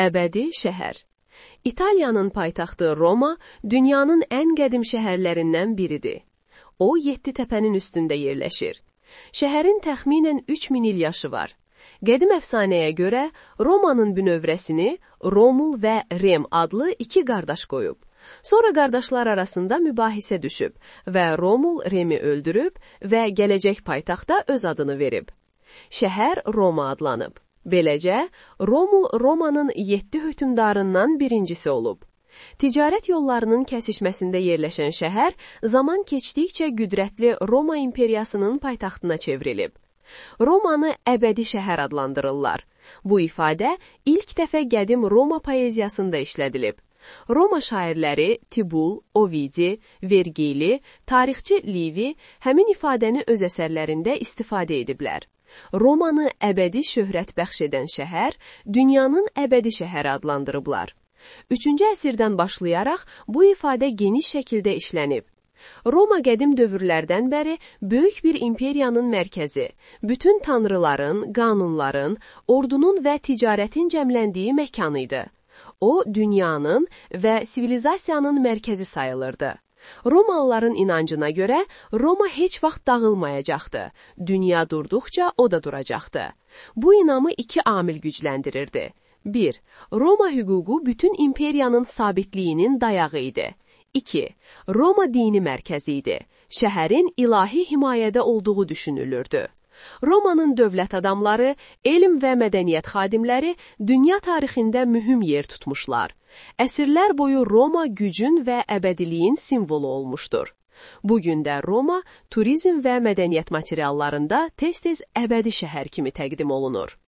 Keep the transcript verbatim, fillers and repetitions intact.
Əbədi şəhər. İtaliyanın paytaxtı Roma, dünyanın ən qədim şəhərlərindən biridir. O, yeddi təpənin üstündə yerləşir. Şəhərin təxminən üç min il yaşı var. Qədim əfsanəyə görə, Romanın bünövrəsini Romul və Rem adlı iki qardaş qoyub. Sonra qardaşlar arasında mübahisə düşüb və Romul Remi öldürüb və gələcək paytaxta öz adını verib. Şəhər Roma adlanıb. Beləcə, Romul Romanın yeddi hökmdarından birincisi olub. Ticarət yollarının kəsişməsində yerləşən şəhər, zaman keçdikcə qüdrətli Roma imperiyasının paytaxtına çevrilib. Romanı əbədi şəhər adlandırırlar. Bu ifadə ilk dəfə qədim Roma poeziyasında işlədilib. Roma şairləri Tibul, Ovidi, Vergili, tarixçi Livi həmin ifadəni öz əsərlərində istifadə ediblər. Romanı əbədi şöhrət bəxş edən şəhər, dünyanın əbədi şəhəri adlandırıblar. Üçüncü əsrdən başlayaraq bu ifadə geniş şəkildə işlənib. Roma qədim dövrlərdən bəri böyük bir imperiyanın mərkəzi, bütün tanrıların, qanunların, ordunun və ticarətin cəmləndiyi məkan idi. O, dünyanın və sivilizasiyanın mərkəzi sayılırdı. Romalıların inancına görə Roma heç vaxt dağılmayacaqdı. Dünya durduqca o da duracaqdı. Bu inamı iki amil gücləndirirdi. bir. Roma hüququ bütün imperiyanın sabitliyinin dayağı idi. iki. Roma dini mərkəzi idi. Şəhərin ilahi himayədə olduğu düşünülürdü. Romanın dövlət adamları, elm və mədəniyyət xadimləri dünya tarixində mühüm yer tutmuşlar. Əsrlər boyu Roma gücün və əbədiliyin simvolu olmuşdur. Bugün də Roma turizm və mədəniyyət materiallarında tez-tez əbədi şəhər kimi təqdim olunur.